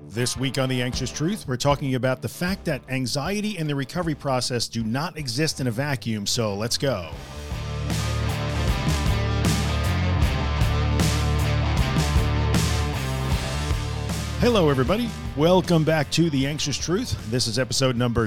This week on The Anxious Truth, we're talking about the fact that anxiety and the recovery process do not exist in a vacuum, so let's go. Hello, everybody. Welcome back to The Anxious Truth. This is episode number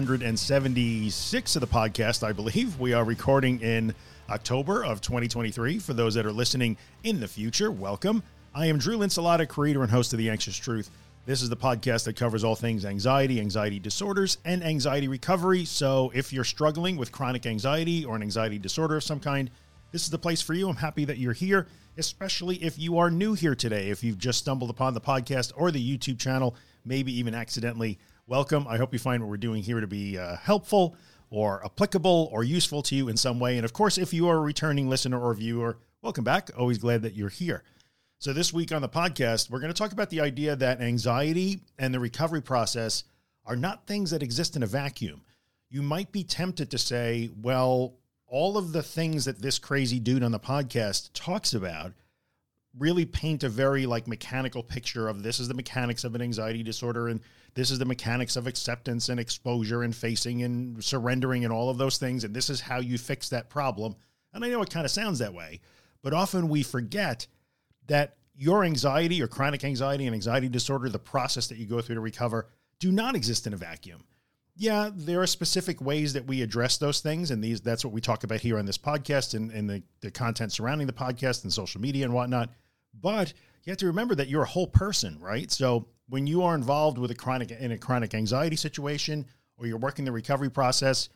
276 of the podcast, I believe. We are recording in October of 2023. For those that are listening in the future, welcome. I am Drew Linsalata, creator and host of The Anxious Truth. This is the podcast that covers all things anxiety, anxiety disorders, and anxiety recovery. So if you're struggling with chronic anxiety or an anxiety disorder of some kind, this is the place for you. I'm happy that you're here, especially if you are new here today. If you've just stumbled upon the podcast or the YouTube channel, maybe even accidentally, welcome. I hope you find what we're doing here to be helpful or applicable or useful to you in some way. And of course, if you are a returning listener or viewer, welcome back. Always glad that you're here. So this week on the podcast, we're going to talk about the idea that anxiety and the recovery process are not things that exist in a vacuum. You might be tempted to say, well, all of the things that this crazy dude on the podcast talks about really paint a very mechanical picture of this is the mechanics of an anxiety disorder, and this is the mechanics of acceptance and exposure and facing and surrendering and all of those things, and this is how you fix that problem. And I know it kind of sounds that way, but often we forget that your anxiety or chronic anxiety and anxiety disorder, the process that you go through to recover, do not exist in a vacuum. Yeah, there are specific ways that we address those things, and that's what we talk about here on this podcast and the content surrounding the podcast and social media and whatnot. But you have to remember that you're a whole person, right? So when you are involved with a chronic anxiety situation or you're working the recovery process,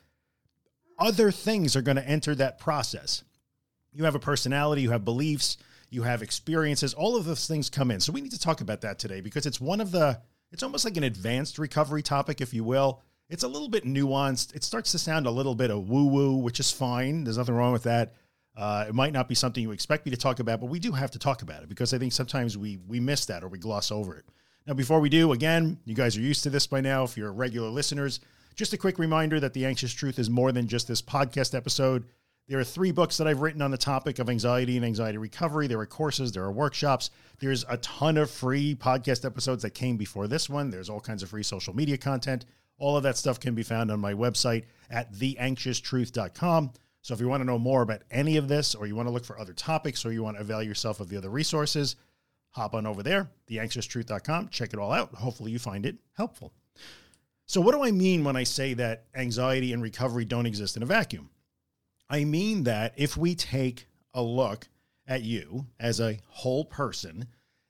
other things are going to enter that process. You have a personality, you have beliefs, you have experiences, all of those things come in. So we need to talk about that today because it's it's almost like an advanced recovery topic, if you will. It's a little bit nuanced. It starts to sound a little bit of woo-woo, which is fine. There's nothing wrong with that. It might not be something you expect me to talk about, but we do have to talk about it because I think sometimes we miss that or we gloss over it. Now, before we do, again, you guys are used to this by now if you're regular listeners. Just a quick reminder that The Anxious Truth is more than just this podcast episode. There are 3 books that I've written on the topic of anxiety and anxiety recovery. There are courses, there are workshops. There's a ton of free podcast episodes that came before this one. There's all kinds of free social media content. All of that stuff can be found on my website at theanxioustruth.com. So if you want to know more about any of this, or you want to look for other topics, or you want to avail yourself of the other resources, hop on over there, theanxioustruth.com. Check it all out. Hopefully you find it helpful. So what do I mean when I say that anxiety and recovery don't exist in a vacuum? I mean that if we take a look at you as a whole person,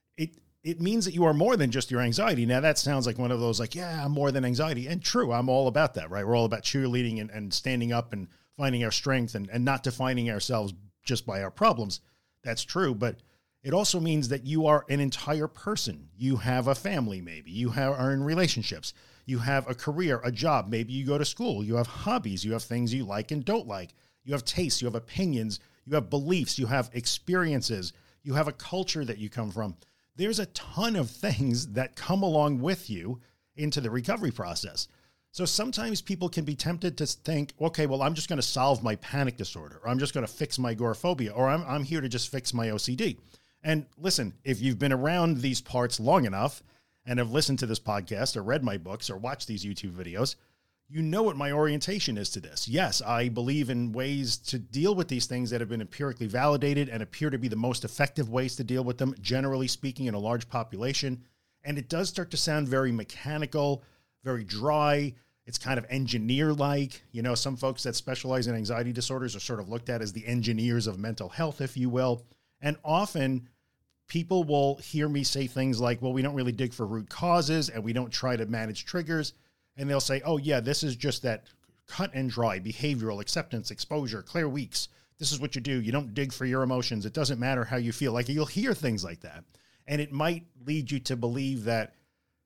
it means that you are more than just your anxiety. Now that sounds like one of those I'm more than anxiety. And true, I'm all about that, right? We're all about cheerleading and standing up and finding our strength and not defining ourselves just by our problems. That's true. But it also means that you are an entire person. You have a family, maybe. You are in relationships. You have a career, a job. Maybe you go to school. You have hobbies. You have things you like and don't like. You have tastes, you have opinions, you have beliefs, you have experiences, you have a culture that you come from. There's a ton of things that come along with you into the recovery process. So sometimes people can be tempted to think, okay, well, I'm just going to solve my panic disorder, or I'm just going to fix my agoraphobia, or I'm here to just fix my OCD. And listen, if you've been around these parts long enough and have listened to this podcast or read my books or watched these YouTube videos, you know what my orientation is to this. Yes, I believe in ways to deal with these things that have been empirically validated and appear to be the most effective ways to deal with them, generally speaking, in a large population. And it does start to sound very mechanical, very dry. It's kind of engineer-like. You know, some folks that specialize in anxiety disorders are sort of looked at as the engineers of mental health, if you will. And often people will hear me say things like, well, we don't really dig for root causes and we don't try to manage triggers. And they'll say, oh, yeah, this is just that cut and dry behavioral acceptance, exposure, clear weeks. This is what you do. You don't dig for your emotions. It doesn't matter how you feel. You'll hear things like that. And it might lead you to believe that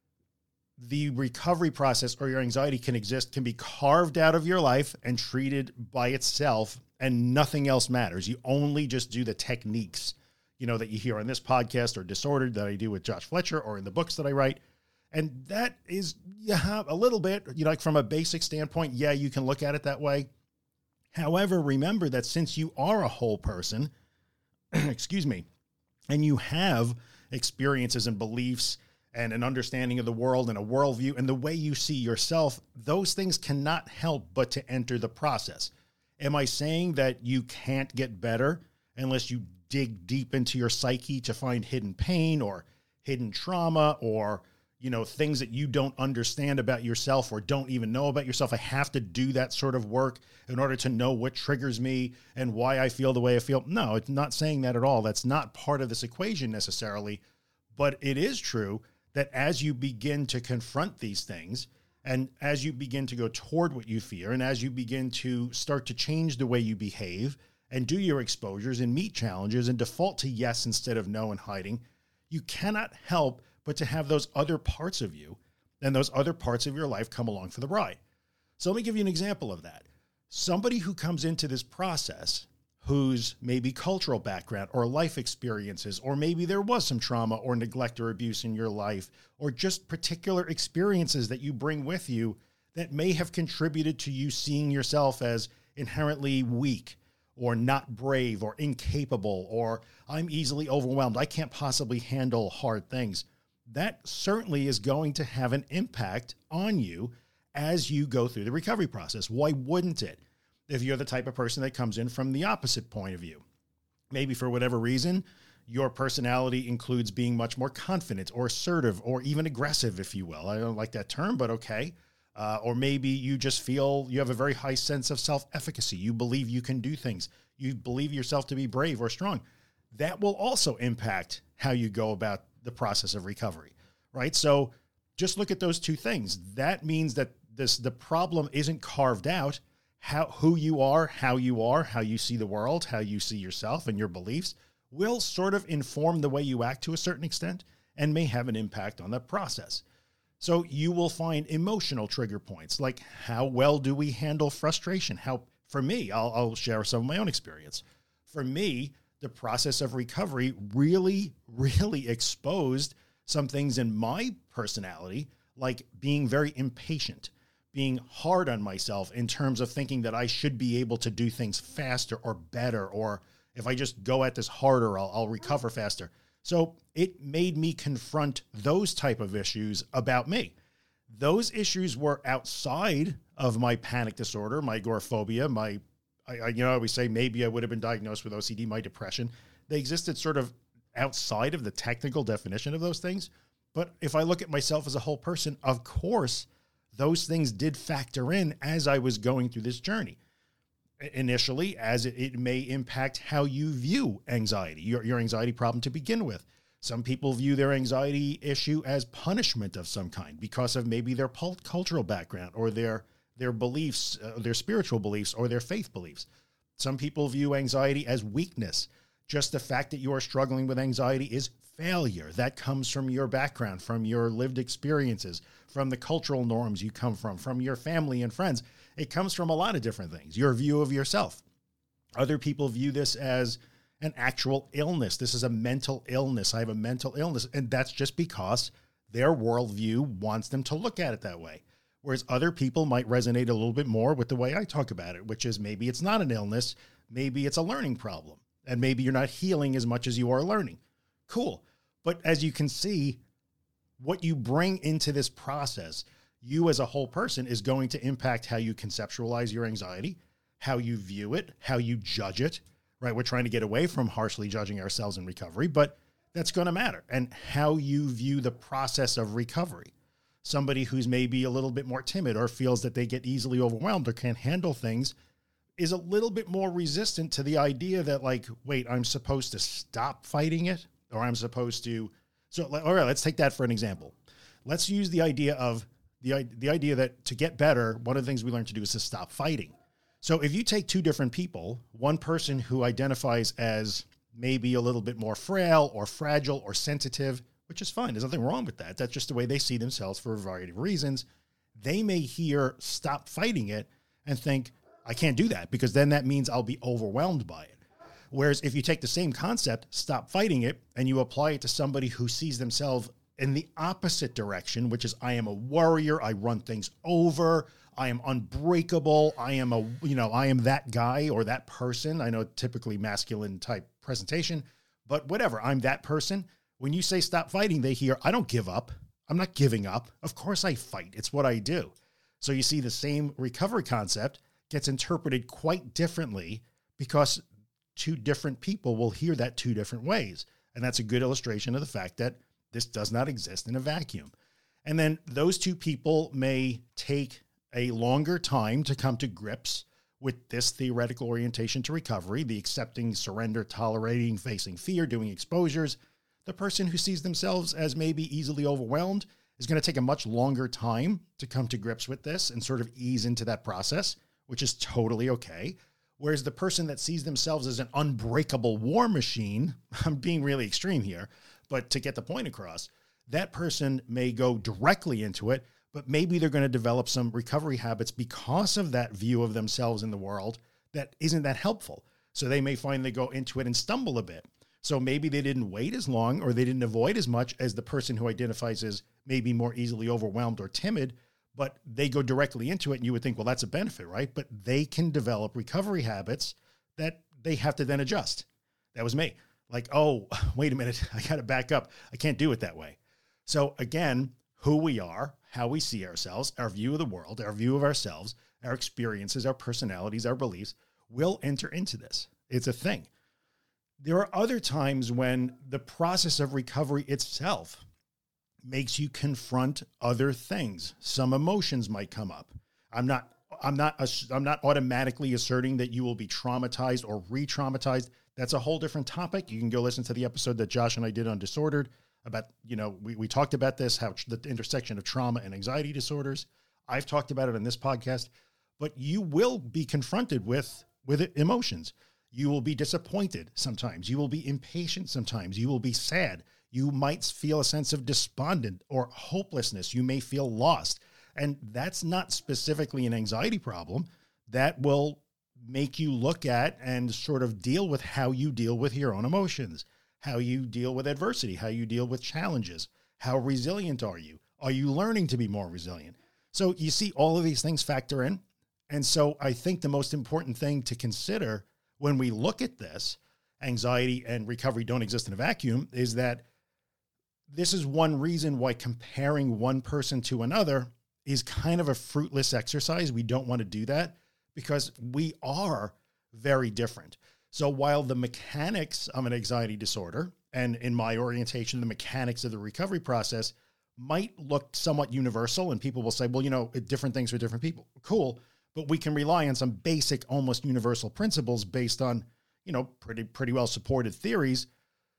the recovery process or your anxiety can be carved out of your life and treated by itself, and nothing else matters. You only just do the techniques, that you hear on this podcast or Disordered that I do with Josh Fletcher or in the books that I write. And that is, a little bit, from a basic standpoint, you can look at it that way. However, remember that since you are a whole person, excuse me, and you have experiences and beliefs and an understanding of the world and a worldview and the way you see yourself, those things cannot help but to enter the process. Am I saying that you can't get better unless you dig deep into your psyche to find hidden pain or hidden trauma or, things that you don't understand about yourself or don't even know about yourself? I have to do that sort of work in order to know what triggers me and why I feel the way I feel. No, it's not saying that at all. That's not part of this equation necessarily, but it is true that as you begin to confront these things and as you begin to go toward what you fear and as you begin to start to change the way you behave and do your exposures and meet challenges and default to yes instead of no and hiding, you cannot help but to have those other parts of you and those other parts of your life come along for the ride. So let me give you an example of that. Somebody who comes into this process whose maybe cultural background or life experiences, or maybe there was some trauma or neglect or abuse in your life, or just particular experiences that you bring with you that may have contributed to you seeing yourself as inherently weak or not brave or incapable, or I'm easily overwhelmed, I can't possibly handle hard things. That certainly is going to have an impact on you as you go through the recovery process. Why wouldn't it? If you're the type of person that comes in from the opposite point of view, maybe for whatever reason, your personality includes being much more confident or assertive or even aggressive, if you will. I don't like that term, but okay. Or maybe you just feel you have a very high sense of self-efficacy. You believe you can do things. You believe yourself to be brave or strong. That will also impact how you go about the process of recovery, right? So just look at those two things. That means that the problem isn't carved out. Who you are, how you see the world, how you see yourself and your beliefs will sort of inform the way you act to a certain extent and may have an impact on that process. So you will find emotional trigger points, like how well do we handle frustration? For me, I'll share some of my own experience. For me, the process of recovery really, really exposed some things in my personality, like being very impatient, being hard on myself in terms of thinking that I should be able to do things faster or better, or if I just go at this harder, I'll recover faster. So it made me confront those type of issues about me. Those issues were outside of my panic disorder, my agoraphobia, I always say maybe I would have been diagnosed with OCD, my depression. They existed sort of outside of the technical definition of those things. But if I look at myself as a whole person, of course, those things did factor in as I was going through this journey. Initially, as it may impact how you view anxiety, your anxiety problem to begin with. Some people view their anxiety issue as punishment of some kind because of maybe their cultural background or their beliefs, their spiritual beliefs or their faith beliefs. Some people view anxiety as weakness. Just the fact that you are struggling with anxiety is failure. That comes from your background, from your lived experiences, from the cultural norms you come from your family and friends. It comes from a lot of different things, your view of yourself. Other people view this as an actual illness. This is a mental illness. I have a mental illness. And that's just because their worldview wants them to look at it that way. Whereas other people might resonate a little bit more with the way I talk about it, which is maybe it's not an illness. Maybe it's a learning problem. And maybe you're not healing as much as you are learning. Cool. But as you can see, what you bring into this process, you as a whole person, is going to impact how you conceptualize your anxiety, how you view it, how you judge it, right? We're trying to get away from harshly judging ourselves in recovery, but that's going to matter. And how you view the process of recovery. Somebody who's maybe a little bit more timid or feels that they get easily overwhelmed or can't handle things is a little bit more resistant to the idea that, like, wait, I'm supposed to stop fighting it, or I'm supposed to. So, all right, let's take that for an example. Let's use the idea of the idea that to get better, one of the things we learn to do is to stop fighting. So if you take two different people, one person who identifies as maybe a little bit more frail or fragile or sensitive, which is fine. There's nothing wrong with that. That's just the way they see themselves for a variety of reasons. They may hear stop fighting it and think, I can't do that because then that means I'll be overwhelmed by it. Whereas if you take the same concept, stop fighting it, and you apply it to somebody who sees themselves in the opposite direction, which is I am a warrior, I run things over, I am unbreakable, I am that guy or that person. I know typically masculine type presentation, but whatever, I'm that person. When you say stop fighting, they hear, I don't give up. I'm not giving up. Of course I fight. It's what I do. So you see the same recovery concept gets interpreted quite differently because two different people will hear that two different ways. And that's a good illustration of the fact that this does not exist in a vacuum. And then those two people may take a longer time to come to grips with this theoretical orientation to recovery, the accepting, surrender, tolerating, facing fear, doing exposures. The person who sees themselves as maybe easily overwhelmed is going to take a much longer time to come to grips with this and sort of ease into that process, which is totally okay. Whereas the person that sees themselves as an unbreakable war machine, I'm being really extreme here, but to get the point across, that person may go directly into it, but maybe they're going to develop some recovery habits because of that view of themselves in the world that isn't that helpful. So they may find they go into it and stumble a bit. So maybe they didn't wait as long or they didn't avoid as much as the person who identifies as maybe more easily overwhelmed or timid, but they go directly into it and you would think, well, that's a benefit, right? But they can develop recovery habits that they have to then adjust. That was me. Like, oh, wait a minute, I got to back up. I can't do it that way. So again, who we are, how we see ourselves, our view of the world, our view of ourselves, our experiences, our personalities, our beliefs will enter into this. It's a thing. There are other times when the process of recovery itself makes you confront other things. Some emotions might come up. I'm not automatically asserting that you will be traumatized or re-traumatized. That's a whole different topic. You can go listen to the episode that Josh and I did on Disordered about, we talked about this, how the intersection of trauma and anxiety disorders. I've talked about it in this podcast, but you will be confronted with emotions. You will be disappointed sometimes. You will be impatient sometimes. You will be sad. You might feel a sense of despondent or hopelessness. You may feel lost. And that's not specifically an anxiety problem. That will make you look at and sort of deal with how you deal with your own emotions, how you deal with adversity, how you deal with challenges. How resilient are you? Are you learning to be more resilient? So you see all of these things factor in. And so I think the most important thing to consider when we look at this, anxiety and recovery don't exist in a vacuum, is that this is one reason why comparing one person to another is kind of a fruitless exercise. We don't want to do that because we are very different. So while the mechanics of an anxiety disorder and in my orientation, the mechanics of the recovery process might look somewhat universal and people will say, well, different things for different people. Cool. But we can rely on some basic, almost universal principles based on, pretty well supported theories.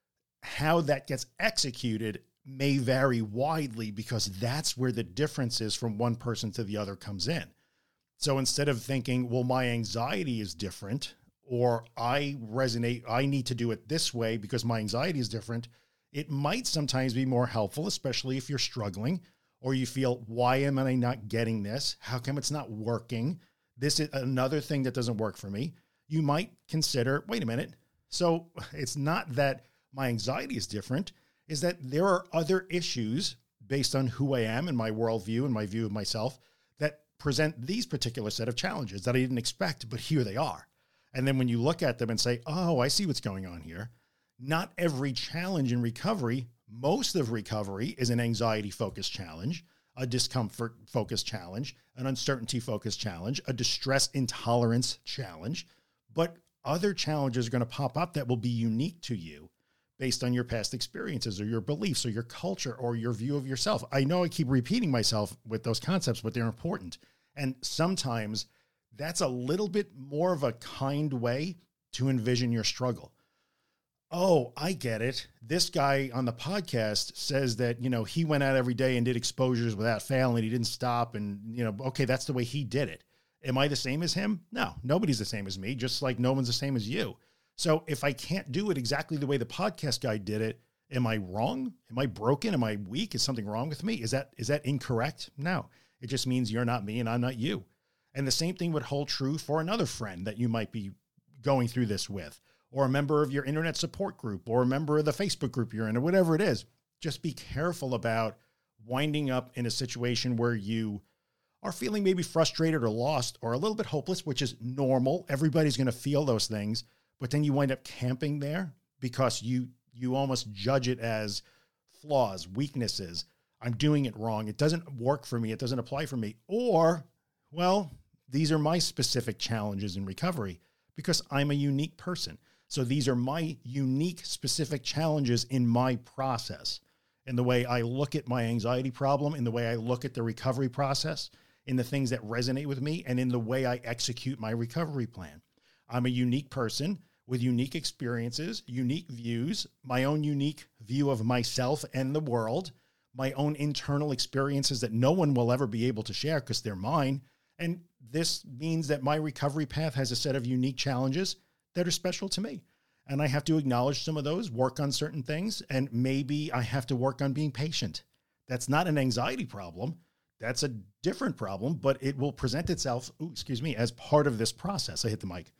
How that gets executed may vary widely because that's where the differences from one person to the other comes in. So instead of thinking, well, my anxiety is different, or I need to do it this way because my anxiety is different, it might sometimes be more helpful, especially if you're struggling or you feel, why am I not getting this? How come it's not working? This is another thing that doesn't work for me. You might consider, wait a minute. So it's not that my anxiety is different, is that there are other issues based on who I am and my worldview and my view of myself that present these particular set of challenges that I didn't expect, but here they are. And then when you look at them and say, oh, I see what's going on here. Not every challenge in recovery, most of recovery is an anxiety-focused challenge, a discomfort-focused challenge, an uncertainty-focused challenge, a distress intolerance challenge. But other challenges are going to pop up that will be unique to you based on your past experiences or your beliefs or your culture or your view of yourself. I know I keep repeating myself with those concepts, but they're important. And sometimes that's a little bit more of a kind way to envision your struggle. Oh, I get it. This guy on the podcast says that, he went out every day and did exposures without fail and he didn't stop. And, okay, that's the way he did it. Am I the same as him? No, nobody's the same as me, just like no one's the same as you. So if I can't do it exactly the way the podcast guy did it, am I wrong? Am I broken? Am I weak? Is something wrong with me? Is that incorrect? No, it just means you're not me and I'm not you. And the same thing would hold true for another friend that you might be going through this with, or a member of your internet support group, or a member of the Facebook group you're in, or whatever it is. Just be careful about winding up in a situation where you are feeling maybe frustrated or lost or a little bit hopeless, which is normal. Everybody's going to feel those things, but then you wind up camping there because you You almost judge it as flaws, weaknesses. I'm doing it wrong. It doesn't work for me. It doesn't apply for me. Or, well, these are my specific challenges in recovery because I'm a unique person. So these are my unique specific challenges in my process, in the way I look at my anxiety problem, in the way I look at the recovery process, in the things that resonate with me, and in the way I execute my recovery plan. I'm a unique person with unique experiences, unique views, my own unique view of myself and the world, my own internal experiences that no one will ever be able to share because they're mine. And this means that my recovery path has a set of unique challenges that are special to me. And I have to acknowledge some of those, work on certain things, and maybe I have to work on being patient. That's not an anxiety problem. That's a different problem, but it will present itself, as part of this process. I hit the mic.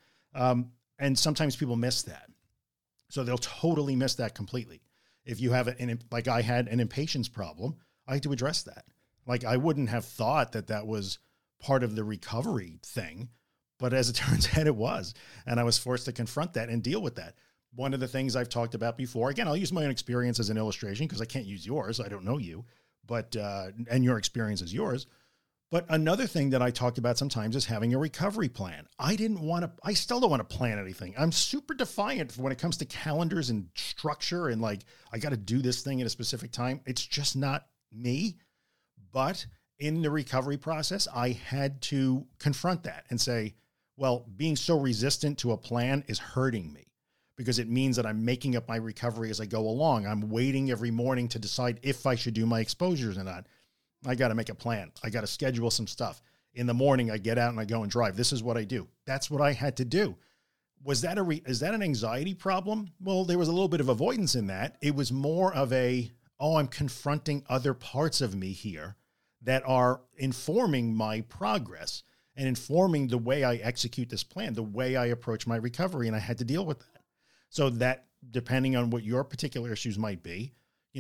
And sometimes people miss that. So they'll totally miss that completely. If you have like I had an impatience problem, I had to address that. Like I wouldn't have thought that that was part of the recovery thing, but as it turns out, it was. And I was forced to confront that and deal with that. One of the things I've talked about before, again, I'll use my own experience as an illustration because I can't use yours. I don't know you, but, and your experience is yours. But another thing that I talked about sometimes is having a recovery plan. I still don't want to plan anything. I'm super defiant when it comes to calendars and structure and like, I got to do this thing at a specific time. It's just not me. But in the recovery process, I had to confront that and say, well, being so resistant to a plan is hurting me because it means that I'm making up my recovery as I go along. I'm waiting every morning to decide if I should do my exposures or not. I got to make a plan. I got to schedule some stuff. In the morning, I get out and I go and drive. This is what I do. That's what I had to do. Is that an anxiety problem? Well, there was a little bit of avoidance in that. It was more of I'm confronting other parts of me here that are informing my progress and informing the way I execute this plan, the way I approach my recovery. And I had to deal with that. So that, depending on what your particular issues might be,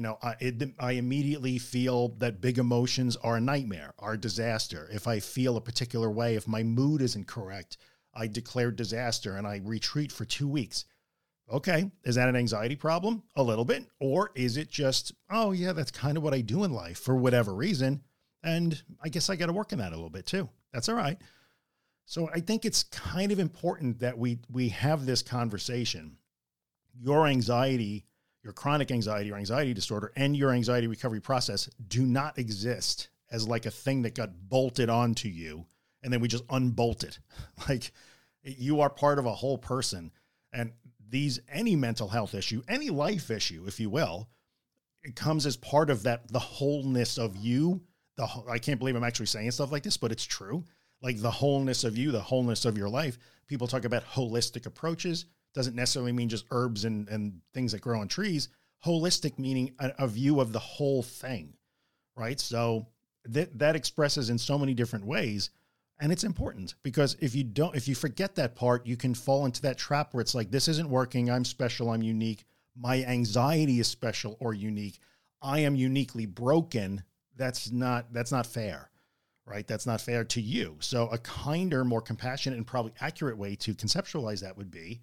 I immediately feel that big emotions are a nightmare, are a disaster. If I feel a particular way, if my mood isn't correct, I declare disaster and I retreat for 2 weeks. Okay. Is that an anxiety problem? A little bit. Or is it just, oh yeah, that's kind of what I do in life for whatever reason. And I guess I got to work on that a little bit too. That's all right. So I think it's kind of important that we have this conversation. Your anxiety, your chronic anxiety or anxiety disorder, and your anxiety recovery process do not exist as like a thing that got bolted onto you and then we just unbolt it. Like you are part of a whole person, and any mental health issue, any life issue, if you will, it comes as part of that, the wholeness of you. I can't believe I'm actually saying stuff like this, but it's true. Like the wholeness of you, the wholeness of your life. People talk about holistic approaches. Doesn't necessarily mean just herbs and things that grow on trees. Holistic meaning a view of the whole thing, right? So that expresses in so many different ways. And it's important because if you forget that part, you can fall into that trap where it's like, this isn't working. I'm special. I'm unique. My anxiety is special or unique. I am uniquely broken. That's not fair, right? That's not fair to you. So a kinder, more compassionate and probably accurate way to conceptualize that would be,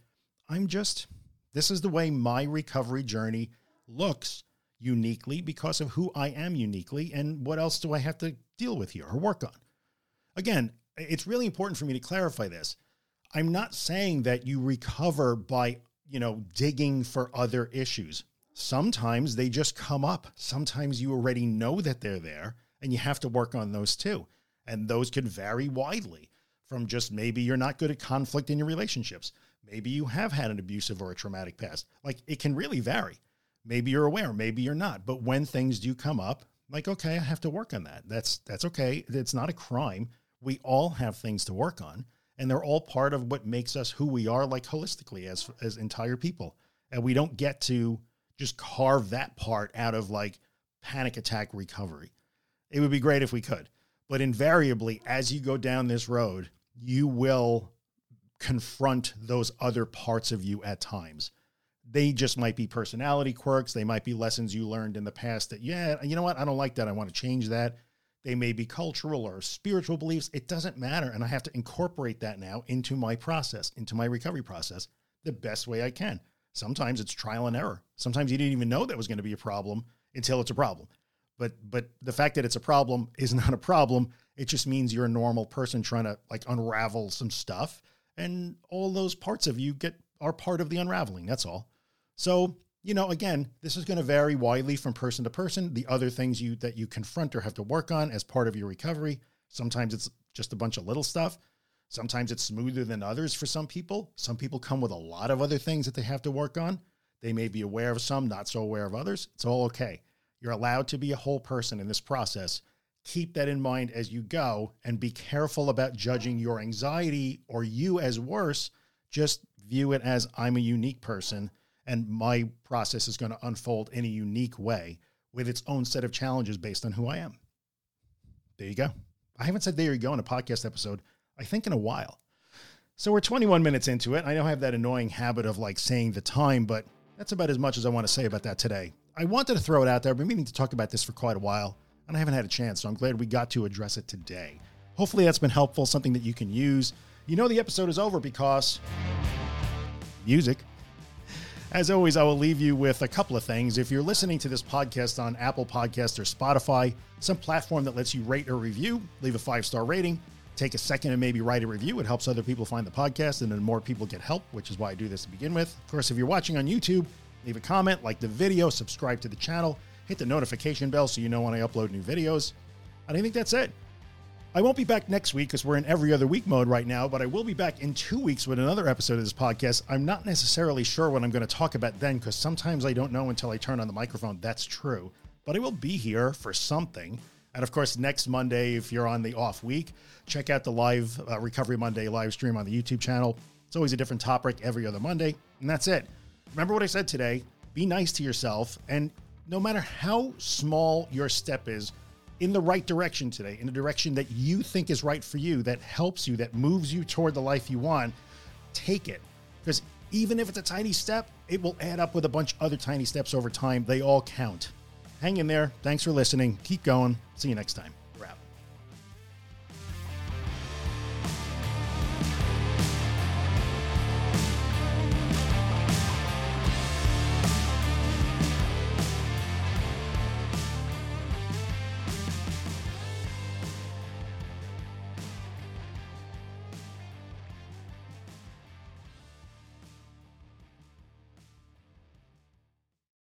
this is the way my recovery journey looks uniquely because of who I am uniquely. And what else do I have to deal with here or work on? Again, it's really important for me to clarify this. I'm not saying that you recover by, digging for other issues. Sometimes they just come up. Sometimes you already know that they're there and you have to work on those too. And those could vary widely from just maybe you're not good at conflict in your relationships. Maybe you have had an abusive or a traumatic past. Like it can really vary. Maybe you're aware, maybe you're not. But when things do come up, like, okay, I have to work on that. That's okay. It's not a crime. We all have things to work on, and they're all part of what makes us who we are, like holistically as entire people. And we don't get to just carve that part out of like panic attack recovery. It would be great if we could, but invariably, as you go down this road, you will confront those other parts of you at times. They just might be personality quirks. They might be lessons you learned in the past that, yeah, you know what? I don't like that. I want to change that. They may be cultural or spiritual beliefs. It doesn't matter. And I have to incorporate that now into my process, into my recovery process, the best way I can. Sometimes it's trial and error. Sometimes you didn't even know that was going to be a problem until it's a problem. But the fact that it's a problem is not a problem. It just means you're a normal person trying to like unravel some stuff, and all those parts of you are part of the unraveling. That's all. So, again, this is going to vary widely from person to person. The other things that you confront or have to work on as part of your recovery. Sometimes it's just a bunch of little stuff. Sometimes it's smoother than others for some people. Some people come with a lot of other things that they have to work on. They may be aware of some, not so aware of others. It's all okay. You're allowed to be a whole person in this process. Keep that in mind as you go, and be careful about judging your anxiety or you as worse. Just view it as I'm a unique person, and my process is going to unfold in a unique way with its own set of challenges based on who I am. There you go. I haven't said there you go in a podcast episode, I think, in a while. So we're 21 minutes into it. I don't have that annoying habit of like saying the time, but that's about as much as I want to say about that today. I wanted to throw it out there. I've been meaning to talk about this for quite a while, and I haven't had a chance, so I'm glad we got to address it today. Hopefully that's been helpful, something that you can use. The episode is over because music. As always, I will leave you with a couple of things. If you're listening to this podcast on Apple Podcasts or Spotify, some platform that lets you rate or review, leave a 5-star rating, take a second and maybe write a review. It helps other people find the podcast, and then more people get help, which is why I do this to begin with. Of course, if you're watching on YouTube, leave a comment, like the video, subscribe to the channel, hit the notification bell so you know when I upload new videos. And I think that's it. I won't be back next week because we're in every other week mode right now, but I will be back in 2 weeks with another episode of this podcast. I'm not necessarily sure what I'm going to talk about then, because sometimes I don't know until I turn on the microphone. That's true. But I will be here for something. And of course, next Monday, if you're on the off week, check out the live Recovery Monday live stream on the YouTube channel. It's always a different topic every other Monday. And that's it. Remember what I said today. Be nice to yourself. And no matter how small your step is, in the right direction today, in the direction that you think is right for you, that helps you, that moves you toward the life you want, take it. Because even if it's a tiny step, it will add up with a bunch of other tiny steps over time. They all count. Hang in there. Thanks for listening. Keep going. See you next time.